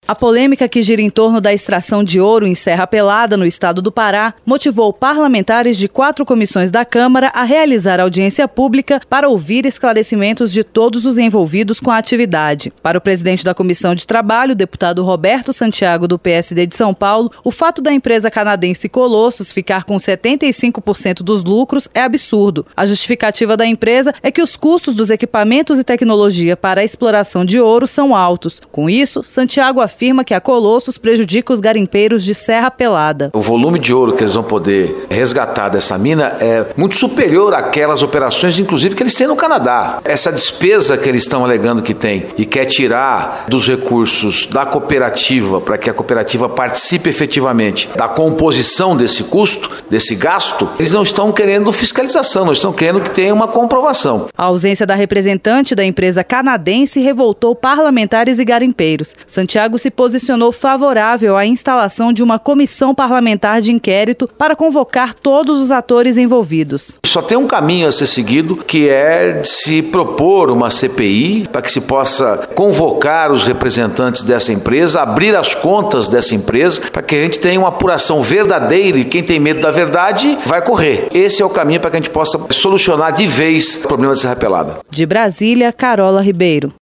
A polêmica que gira em torno da extração de ouro em Serra Pelada, no estado do Pará, motivou parlamentares de 4 comissões da Câmara a realizar audiência pública para ouvir esclarecimentos de todos os envolvidos com a atividade. Para o presidente da Comissão de Trabalho, o deputado Roberto Santiago, do PSD de São Paulo, o fato da empresa canadense Colossus ficar com 75% dos lucros é absurdo. A justificativa da empresa é que os custos dos equipamentos e tecnologia para a exploração de ouro são altos. Com isso, Santiago afirma que a Colossus prejudica os garimpeiros de Serra Pelada. O volume de ouro que eles vão poder resgatar dessa mina é muito superior àquelas operações, inclusive, que eles têm no Canadá. Essa despesa que eles estão alegando que tem e quer tirar dos recursos da cooperativa para que a cooperativa participe efetivamente da composição desse custo, desse gasto, eles não estão querendo fiscalização, não estão querendo que tenha uma comprovação. A ausência da representante da empresa canadense revoltou parlamentares e garimpeiros. Santiago se posicionou favorável à instalação de uma comissão parlamentar de inquérito para convocar todos os atores envolvidos. Só tem um caminho a ser seguido, que é de se propor uma CPI para que se possa convocar os representantes dessa empresa, abrir as contas dessa empresa, para que a gente tenha uma apuração verdadeira e quem tem medo da verdade vai correr. Esse é o caminho para que a gente possa solucionar de vez o problema de Serra Pelada. De Brasília, Carola Ribeiro.